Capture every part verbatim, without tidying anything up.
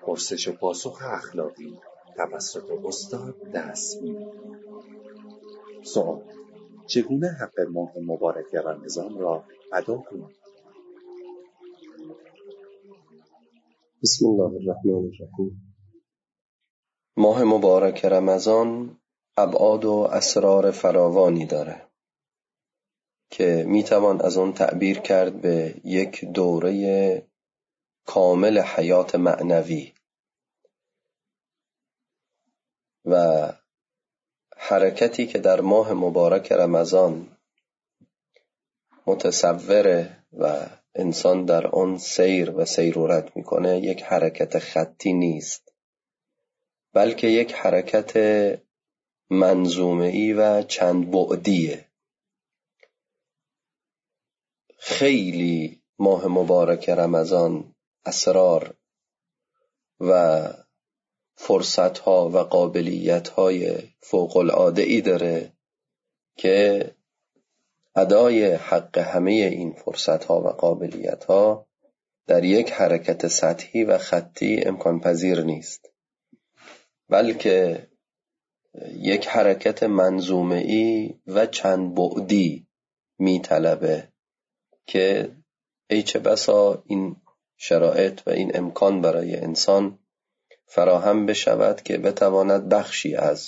پرسش و پاسخ اخلاقی توسط استاد دستمی. سوال: چگونه حق ماه مبارک رمضان را ادا کنیم؟ بسم الله الرحمن الرحیم. ماه مبارک رمضان ابعاد و اسرار فراوانی داره که میتوان از آن تعبیر کرد به یک دوره کامل حیات معنوی و حرکتی که در ماه مبارک رمضان متصوره و انسان در آن سیر و سیرورت میکنه یک حرکت خطی نیست، بلکه یک حرکت منظومه‌ای و چند بعدیه. خیلی ماه مبارک رمضان اسرار و فرصت‌ها و قابلیت‌های فوق‌العاده‌ای داره که ادای حق همه این فرصت‌ها و قابلیت‌ها در یک حرکت سطحی و خطی امکان پذیر نیست، بلکه یک حرکت منظومه‌ای و چند بعدی میطلبه که ای چه بسا این شرایط و این امکان برای انسان فراهم بشود که بتواند بخشی از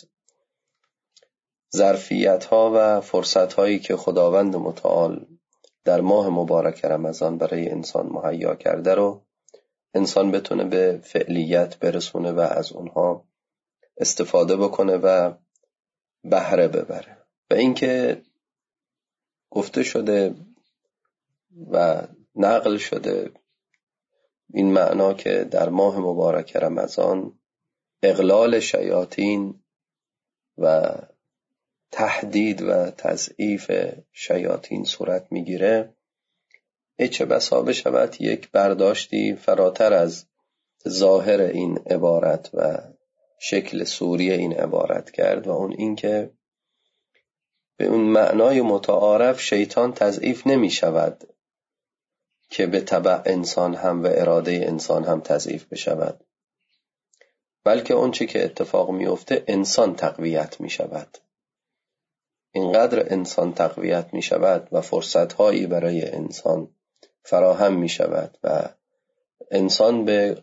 ظرفیت‌ها و فرصت‌هایی که خداوند متعال در ماه مبارک رمضان برای انسان مهیا کرده رو انسان بتونه به فعلیت برسونه و از اونها استفاده بکنه و بهره ببره. و اینکه گفته شده و نقل شده این معنا که در ماه مبارک رمضان اغلال شیاطین و تهدید و تضعیف شیاطین صورت میگیره، چه بسا بشود یک برداشتی فراتر از ظاهر این عبارت و شکل صوری این عبارت کرد، و اون این که به اون معنای متعارف شیطان تضعیف نمی شود که به تبع انسان هم و اراده انسان هم تضعیف بشود، بلکه اون چی که اتفاق میفته انسان تقویت می شود. اینقدر انسان تقویت می شود و فرصت‌هایی برای انسان فراهم می شود و انسان به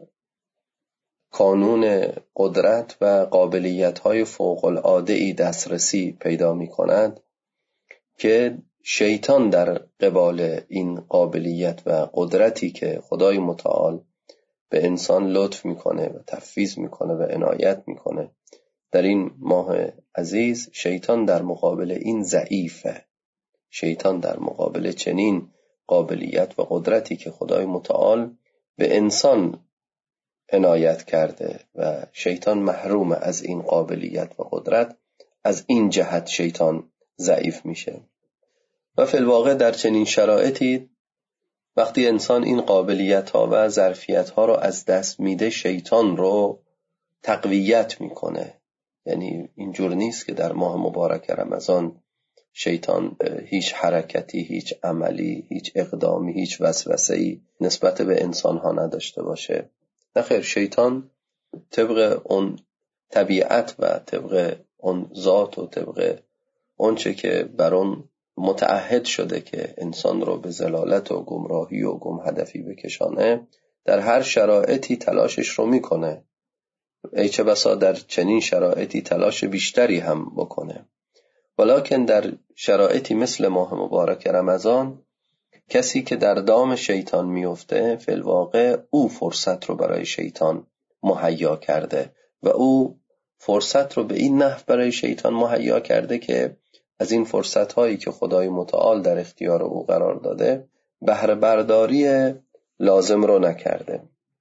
کانون قدرت و قابلیت‌های فوق‌العاده‌ای دسترسی پیدا می کند که شیطان در قبال این قابلیت و قدرتی که خدای متعال به انسان لطف میکنه و تفویض میکنه و عنایت میکنه در این ماه عزیز، شیطان در مقابل این ضعیفه. شیطان در مقابل چنین قابلیت و قدرتی که خدای متعال به انسان عنایت کرده و شیطان محروم از این قابلیت و قدرت، از این جهت شیطان ضعیف میشه. و فی الواقع در چنین شرایطی وقتی انسان این قابلیت ها و ظرفیت ها رو از دست میده، شیطان رو تقویت میکنه. یعنی اینجور نیست که در ماه مبارک رمضان شیطان هیچ حرکتی، هیچ عملی، هیچ اقدامی، هیچ وسوسه‌ای نسبت به انسان ها نداشته باشه. نخیر، شیطان طبق اون طبیعت و طبق اون ذات و طبق اون چه که بر اون متعهد شده که انسان رو به ضلالت و گمراهی و گم هدفی بکشانه، در هر شرایطی تلاشش رو میکنه، ای چه بسا در چنین شرایطی تلاش بیشتری هم بکنه. ولکن در شرایطی مثل ماه مبارک رمضان، کسی که در دام شیطان میفته فی الواقع او فرصت رو برای شیطان مهیا کرده و او فرصت رو به این نحو برای شیطان مهیا کرده که از این فرصت هایی که خدای متعال در اختیار او قرار داده بهره برداری لازم رو نکرده.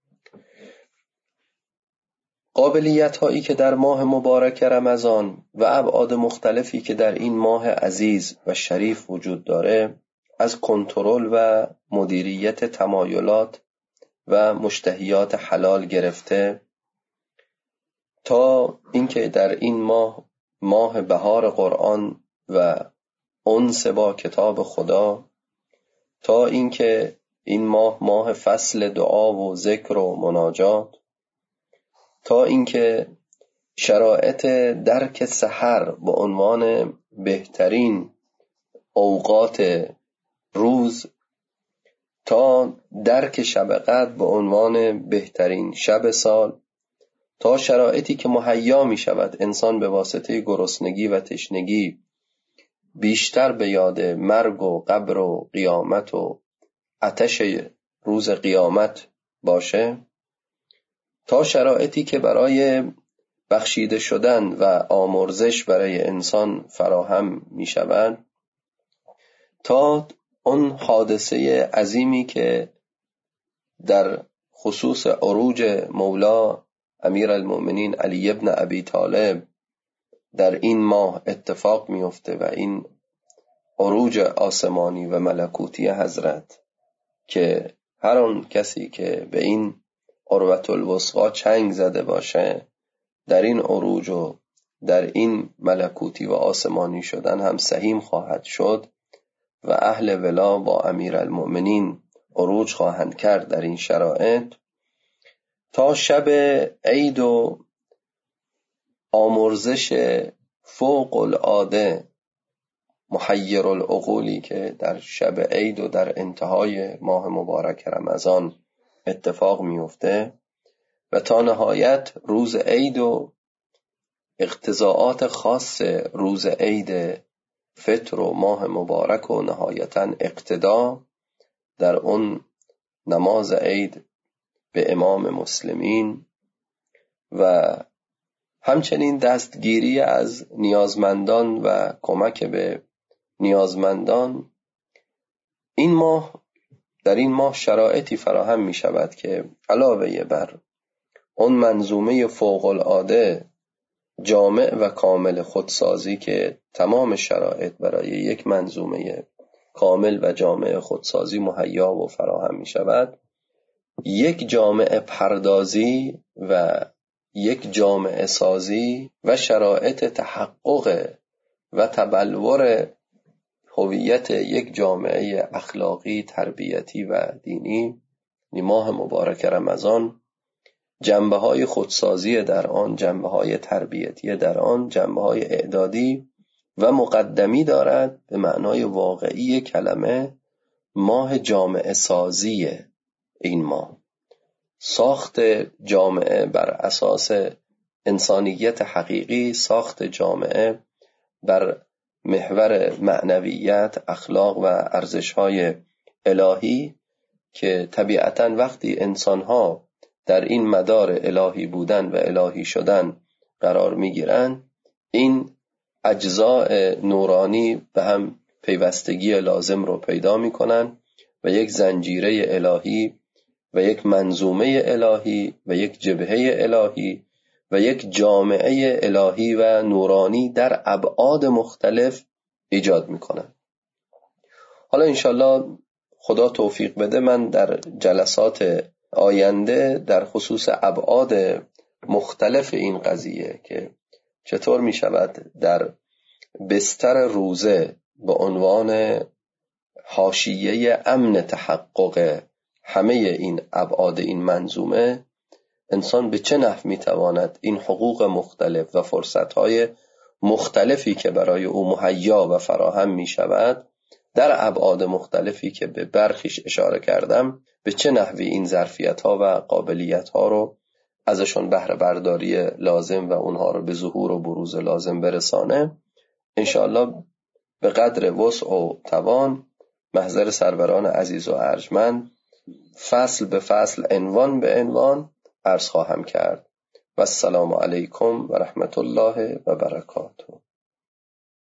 قابلیت هایی که در ماه مبارک رمضان و ابعاد مختلفی که در این ماه عزیز و شریف وجود داره، از کنترل و مدیریت تمایلات و مشتهیات حلال گرفته تا اینکه در این ماه ماه بهار قرآن و انس با کتاب خدا، تا اینکه این ماه ماه فصل دعا و ذکر و مناجات، تا اینکه شرایط درک سحر به عنوان بهترین اوقات روز، تا درک شب قدر به عنوان بهترین شب سال، تا شرایطی که مهیا می شود انسان به واسطه گرسنگی و تشنگی بیشتر به یاد مرگ و قبر و قیامت و آتش روز قیامت باشه، تا شرایطی که برای بخشیده شدن و آمرزش برای انسان فراهم می شود، تا اون حادثه عظیمی که در خصوص عروج مولا امیر المؤمنین علی ابن ابی طالب در این ماه اتفاق میفته و این عروج آسمانی و ملکوتی حضرت که هر آن کسی که به این عروة الوثقی چنگ زده باشه در این عروج و در این ملکوتی و آسمانی شدن هم سهیم خواهد شد و اهل ولا با امیر المؤمنین عروج خواهند کرد در این شرایط، تا شب عید و آمرزش فوق العاده محیر العقولی که در شب عید و در انتهای ماه مبارک رمضان اتفاق میفته و تا نهایت روز عید و اقتضاعات خاص روز عید فطر و ماه مبارک و نهایتاً اقتدا در اون نماز عید به امام مسلمین و همچنین دستگیری از نیازمندان و کمک به نیازمندان. این ماه در این ماه شرایطی فراهم می شود که علاوه بر اون منظومه فوق العاده جامع و کامل خودسازی که تمام شرایط برای یک منظومه کامل و جامع خودسازی مهیا و فراهم می شود، یک جامع پردازی و یک جامع سازی و شرایط تحقق و تبلور هویت یک جامعه اخلاقی، تربیتی و دینی. ماه مبارک رمضان جنبه های خودسازی در آن، جنبه های تربیتی در آن، جنبه های اعدادی و مقدمی دارد. به معنای واقعی کلمه ماه جامعه سازی این ماه، ساخت جامعه بر اساس انسانیت حقیقی، ساخت جامعه بر محور معنویت، اخلاق و ارزش‌های الهی که طبیعتاً وقتی انسان‌ها در این مدار الهی بودن و الهی شدن قرار می‌گیرند، این اجزاء نورانی به هم پیوستگی لازم رو پیدا می‌کنند و یک زنجیره الهی و یک منظومه الهی و یک جبهه الهی و یک جامعه الهی و نورانی در ابعاد مختلف ایجاد میکنن. حالا انشالله خدا توفیق بده من در جلسات آینده در خصوص ابعاد مختلف این قضیه که چطور میشود در بستر روزه به عنوان حاشیه امن تحقق همه این ابعاد این منظومه، انسان به چه نحو میتواند این حقوق مختلف و فرصتهای مختلفی که برای او مهیا و فراهم میشود در ابعاد مختلفی که به برخیش اشاره کردم، به چه نحوی این ظرفیت‌ها و قابلیت‌ها رو ازشون بهره برداری لازم و اونها رو به ظهور و بروز لازم برسانه. انشاءالله به قدر وسع و توان محضر سروران عزیز و ارجمند فصل به فصل، عنوان به عنوان عرض خواهم کرد. و السلام علیکم و رحمت الله و برکاته.